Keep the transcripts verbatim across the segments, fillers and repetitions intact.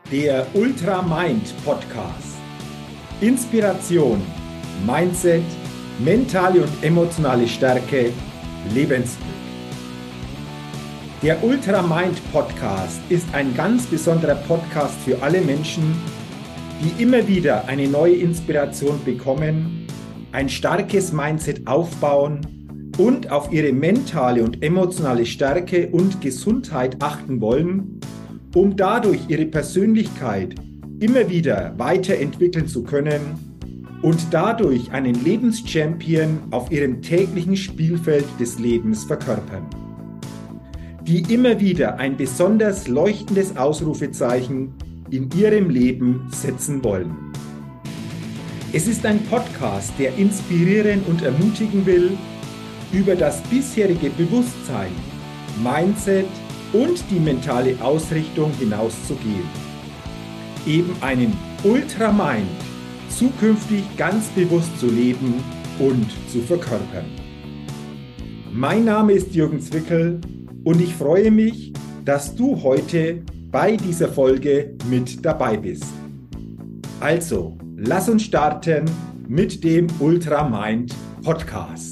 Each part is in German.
Der Ultra Mind Podcast. Inspiration, Mindset, mentale und emotionale Stärke, Lebensglück. Der Ultra Mind Podcast ist ein ganz besonderer Podcast für alle Menschen, die immer wieder eine neue Inspiration bekommen, ein starkes Mindset aufbauen und auf ihre mentale und emotionale Stärke und Gesundheit achten wollen, um dadurch ihre Persönlichkeit immer wieder weiterentwickeln zu können und dadurch einen Lebenschampion auf ihrem täglichen Spielfeld des Lebens verkörpern, die immer wieder ein besonders leuchtendes Ausrufezeichen in ihrem Leben setzen wollen. Es ist ein Podcast, der inspirieren und ermutigen will, über das bisherige Bewusstsein, Mindset und die mentale Ausrichtung hinauszugehen. Eben einen Ultramind zukünftig ganz bewusst zu leben und zu verkörpern. Mein Name ist Jürgen Zwickel und ich freue mich, dass du heute bei dieser Folge mit dabei bist. Also, lass uns starten mit dem Ultramind Podcast.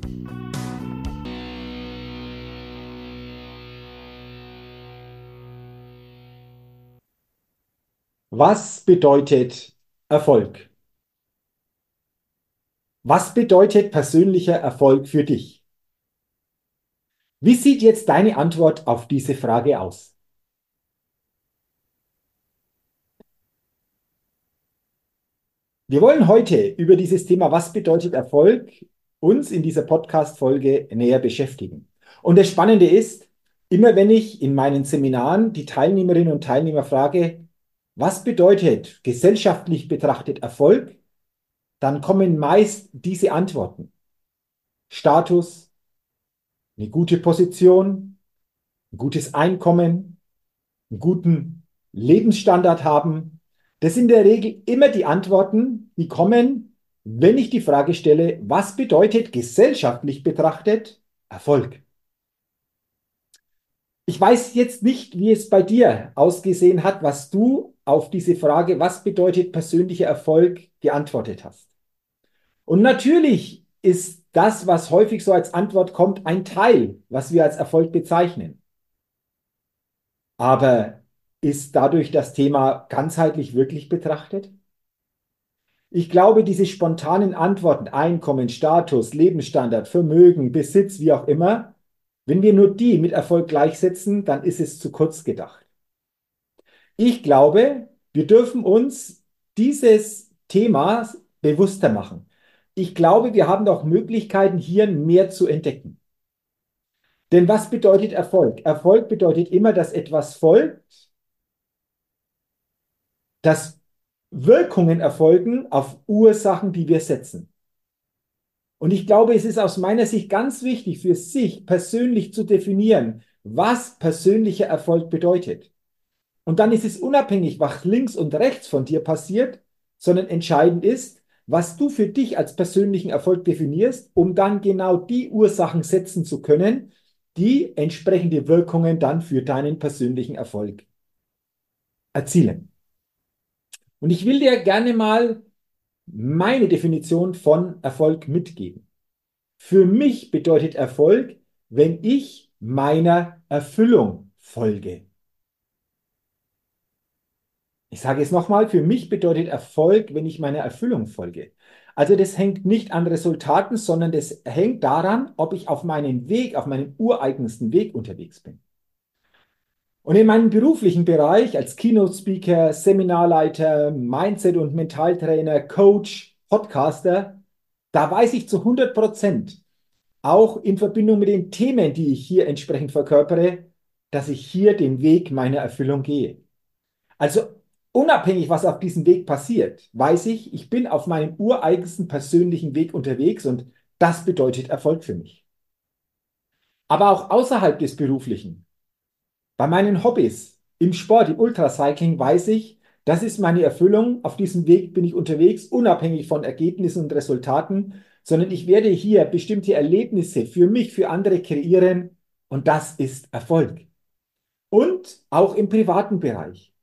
Was bedeutet Erfolg? Was bedeutet persönlicher Erfolg für dich? Wie sieht jetzt deine Antwort auf diese Frage aus? Wir wollen heute über dieses Thema, was bedeutet Erfolg, uns in dieser Podcast-Folge näher beschäftigen. Und das Spannende ist, immer wenn ich in meinen Seminaren die Teilnehmerinnen und Teilnehmer frage, was bedeutet gesellschaftlich betrachtet Erfolg, dann kommen meist diese Antworten. Status, eine gute Position, ein gutes Einkommen, einen guten Lebensstandard haben. Das sind in der Regel immer die Antworten, die kommen, wenn ich die Frage stelle, was bedeutet gesellschaftlich betrachtet Erfolg? Ich weiß jetzt nicht, wie es bei dir ausgesehen hat, was du auf diese Frage, was bedeutet persönlicher Erfolg, geantwortet hast. Und natürlich ist das, was häufig so als Antwort kommt, ein Teil, was wir als Erfolg bezeichnen. Aber ist dadurch das Thema ganzheitlich wirklich betrachtet? Ich glaube, diese spontanen Antworten, Einkommen, Status, Lebensstandard, Vermögen, Besitz, wie auch immer, wenn wir nur die mit Erfolg gleichsetzen, dann ist es zu kurz gedacht. Ich glaube, wir dürfen uns dieses Themas bewusster machen. Ich glaube, wir haben auch Möglichkeiten, hier mehr zu entdecken. Denn was bedeutet Erfolg? Erfolg bedeutet immer, dass etwas folgt, dass Wirkungen erfolgen auf Ursachen, die wir setzen. Und ich glaube, es ist aus meiner Sicht ganz wichtig, für sich persönlich zu definieren, was persönlicher Erfolg bedeutet. Und dann ist es unabhängig, was links und rechts von dir passiert, sondern entscheidend ist, was du für dich als persönlichen Erfolg definierst, um dann genau die Ursachen setzen zu können, die entsprechende Wirkungen dann für deinen persönlichen Erfolg erzielen. Und ich will dir gerne mal meine Definition von Erfolg mitgeben. Für mich bedeutet Erfolg, wenn ich meiner Erfüllung folge. Ich sage es nochmal, für mich bedeutet Erfolg, wenn ich meiner Erfüllung folge. Also das hängt nicht an Resultaten, sondern das hängt daran, ob ich auf meinem Weg, auf meinem ureigensten Weg unterwegs bin. Und in meinem beruflichen Bereich als Keynote-Speaker, Seminarleiter, Mindset- und Mentaltrainer, Coach, Podcaster, da weiß ich zu hundert Prozent, auch in Verbindung mit den Themen, die ich hier entsprechend verkörpere, dass ich hier den Weg meiner Erfüllung gehe. Also unabhängig, was auf diesem Weg passiert, weiß ich, ich bin auf meinem ureigensten persönlichen Weg unterwegs und das bedeutet Erfolg für mich. Aber auch außerhalb des Beruflichen. Bei meinen Hobbys, im Sport, im Ultracycling weiß ich, das ist meine Erfüllung. Auf diesem Weg bin ich unterwegs, unabhängig von Ergebnissen und Resultaten, sondern ich werde hier bestimmte Erlebnisse für mich, für andere kreieren und das ist Erfolg. Und auch im privaten Bereich.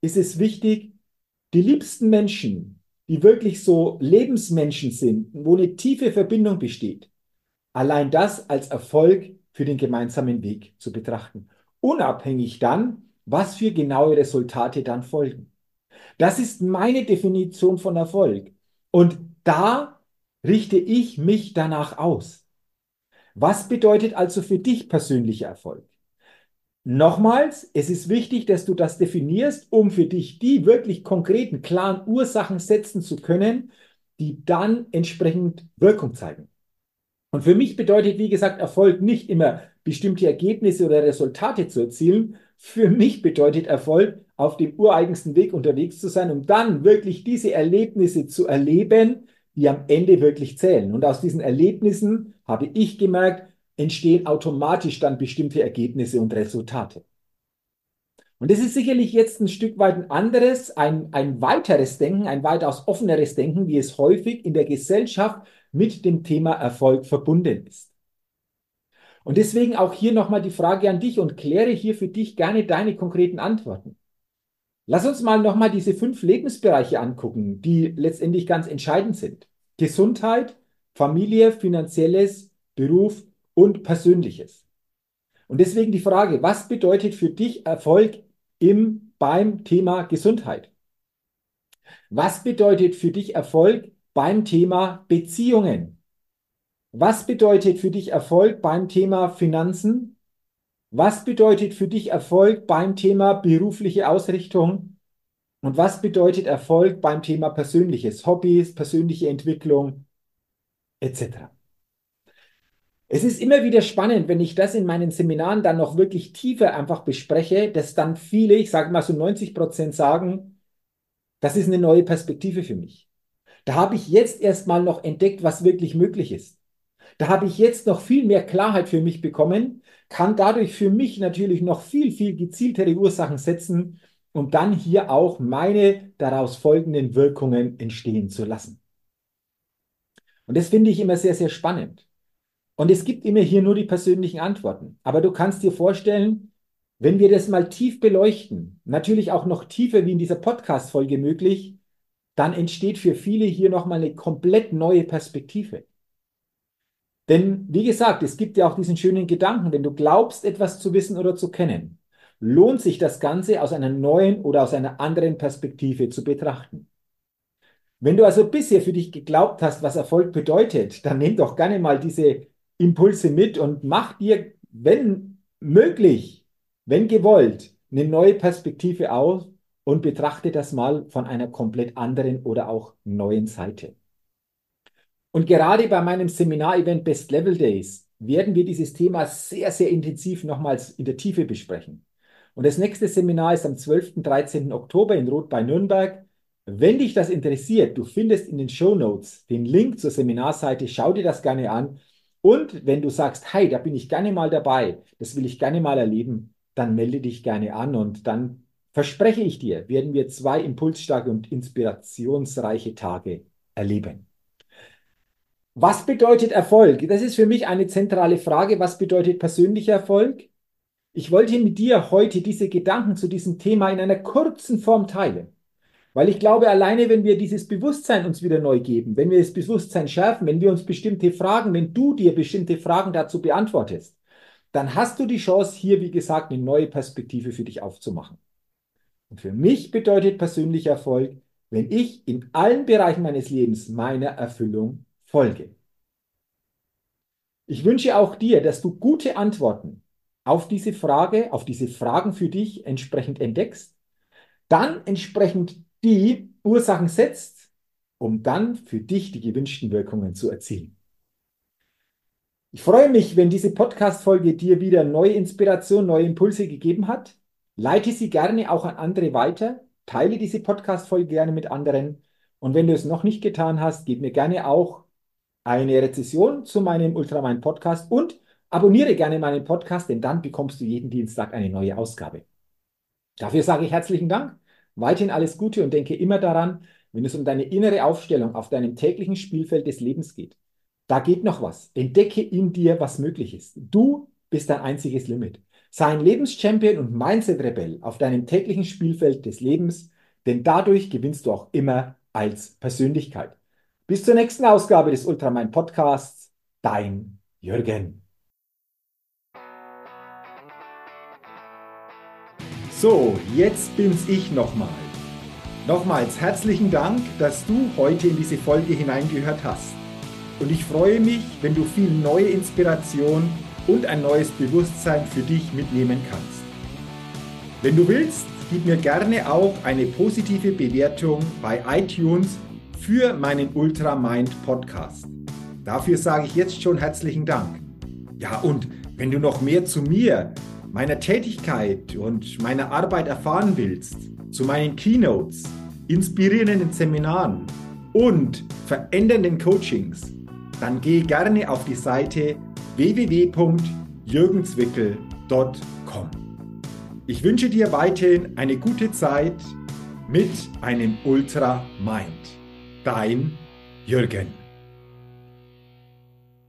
ist es wichtig, die liebsten Menschen, die wirklich so Lebensmenschen sind, wo eine tiefe Verbindung besteht, allein das als Erfolg für den gemeinsamen Weg zu betrachten. Unabhängig dann, was für genaue Resultate dann folgen. Das ist meine Definition von Erfolg. Und da richte ich mich danach aus. Was bedeutet also für dich persönlicher Erfolg? Nochmals, es ist wichtig, dass du das definierst, um für dich die wirklich konkreten, klaren Ursachen setzen zu können, die dann entsprechend Wirkung zeigen. Und für mich bedeutet, wie gesagt, Erfolg nicht immer bestimmte Ergebnisse oder Resultate zu erzielen. Für mich bedeutet Erfolg, auf dem ureigensten Weg unterwegs zu sein, um dann wirklich diese Erlebnisse zu erleben, die am Ende wirklich zählen. Und aus diesen Erlebnissen, habe ich gemerkt, entstehen automatisch dann bestimmte Ergebnisse und Resultate. Und das ist sicherlich jetzt ein Stück weit ein anderes, ein, ein weiteres Denken, ein weitaus offeneres Denken, wie es häufig in der Gesellschaft mit dem Thema Erfolg verbunden ist. Und deswegen auch hier nochmal die Frage an dich und kläre hier für dich gerne deine konkreten Antworten. Lass uns mal nochmal diese fünf Lebensbereiche angucken, die letztendlich ganz entscheidend sind. Gesundheit, Familie, Finanzielles, Beruf und Persönliches. Und deswegen die Frage, was bedeutet für dich Erfolg im, beim Thema Gesundheit? Was bedeutet für dich Erfolg beim Thema Beziehungen? Was bedeutet für dich Erfolg beim Thema Finanzen? Was bedeutet für dich Erfolg beim Thema berufliche Ausrichtung? Und was bedeutet Erfolg beim Thema Persönliches, Hobbys, persönliche Entwicklung, et cetera? Es ist immer wieder spannend, wenn ich das in meinen Seminaren dann noch wirklich tiefer einfach bespreche, dass dann viele, ich sage mal so neunzig Prozent sagen, das ist eine neue Perspektive für mich. Da habe ich jetzt erst mal noch entdeckt, was wirklich möglich ist. Da habe ich jetzt noch viel mehr Klarheit für mich bekommen, kann dadurch für mich natürlich noch viel, viel gezieltere Ursachen setzen, um dann hier auch meine daraus folgenden Wirkungen entstehen zu lassen. Und das finde ich immer sehr, sehr spannend. Und es gibt immer hier nur die persönlichen Antworten. Aber du kannst dir vorstellen, wenn wir das mal tief beleuchten, natürlich auch noch tiefer wie in dieser Podcast-Folge möglich, dann entsteht für viele hier nochmal eine komplett neue Perspektive. Denn wie gesagt, es gibt ja auch diesen schönen Gedanken, wenn du glaubst, etwas zu wissen oder zu kennen, lohnt sich das Ganze aus einer neuen oder aus einer anderen Perspektive zu betrachten. Wenn du also bisher für dich geglaubt hast, was Erfolg bedeutet, dann nimm doch gerne mal diese Impulse mit und mach dir, wenn möglich, wenn gewollt, eine neue Perspektive auf und betrachte das mal von einer komplett anderen oder auch neuen Seite. Und gerade bei meinem Seminar-Event Best Level Days werden wir dieses Thema sehr, sehr intensiv nochmals in der Tiefe besprechen. Und das nächste Seminar ist am zwölften und dreizehnten Oktober in Roth bei Nürnberg. Wenn dich das interessiert, du findest in den Shownotes den Link zur Seminarseite, schau dir das gerne an. Und wenn du sagst, hey, da bin ich gerne mal dabei, das will ich gerne mal erleben, dann melde dich gerne an und dann verspreche ich dir, werden wir zwei impulsstarke und inspirationsreiche Tage erleben. Was bedeutet Erfolg? Das ist für mich eine zentrale Frage. Was bedeutet persönlicher Erfolg? Ich wollte mit dir heute diese Gedanken zu diesem Thema in einer kurzen Form teilen. Weil ich glaube, alleine wenn wir dieses Bewusstsein uns wieder neu geben, wenn wir das Bewusstsein schärfen, wenn wir uns bestimmte Fragen, wenn du dir bestimmte Fragen dazu beantwortest, dann hast du die Chance, hier, wie gesagt, eine neue Perspektive für dich aufzumachen. Und für mich bedeutet persönlicher Erfolg, wenn ich in allen Bereichen meines Lebens meiner Erfüllung folge. Ich wünsche auch dir, dass du gute Antworten auf diese Frage, auf diese Fragen für dich entsprechend entdeckst, dann entsprechend die Ursachen setzt, um dann für dich die gewünschten Wirkungen zu erzielen. Ich freue mich, wenn diese Podcast-Folge dir wieder neue Inspiration, neue Impulse gegeben hat. Leite sie gerne auch an andere weiter. Teile diese Podcast-Folge gerne mit anderen. Und wenn du es noch nicht getan hast, gib mir gerne auch eine Rezession zu meinem Ultramind Podcast und abonniere gerne meinen Podcast, denn dann bekommst du jeden Dienstag eine neue Ausgabe. Dafür sage ich herzlichen Dank, weiterhin alles Gute und denke immer daran, wenn es um deine innere Aufstellung auf deinem täglichen Spielfeld des Lebens geht. Da geht noch was. Entdecke in dir, was möglich ist. Du bist dein einziges Limit. Sei ein Lebenschampion und Mindset-Rebell auf deinem täglichen Spielfeld des Lebens, denn dadurch gewinnst du auch immer als Persönlichkeit. Bis zur nächsten Ausgabe des Ultramind Podcasts. Dein Jürgen. So, jetzt bin's ich nochmal. Nochmals herzlichen Dank, dass du heute in diese Folge hineingehört hast. Und ich freue mich, wenn du viel neue Inspiration und ein neues Bewusstsein für dich mitnehmen kannst. Wenn du willst, gib mir gerne auch eine positive Bewertung bei iTunes für meinen Ultramind Podcast. Dafür sage ich jetzt schon herzlichen Dank. Ja, und wenn du noch mehr zu mir, meiner Tätigkeit und meiner Arbeit erfahren willst, zu meinen Keynotes, inspirierenden Seminaren und verändernden Coachings, dann geh gerne auf die Seite w w w punkt jürgenzwickel punkt com. Ich wünsche dir weiterhin eine gute Zeit mit einem Ultramind. Dein Jürgen.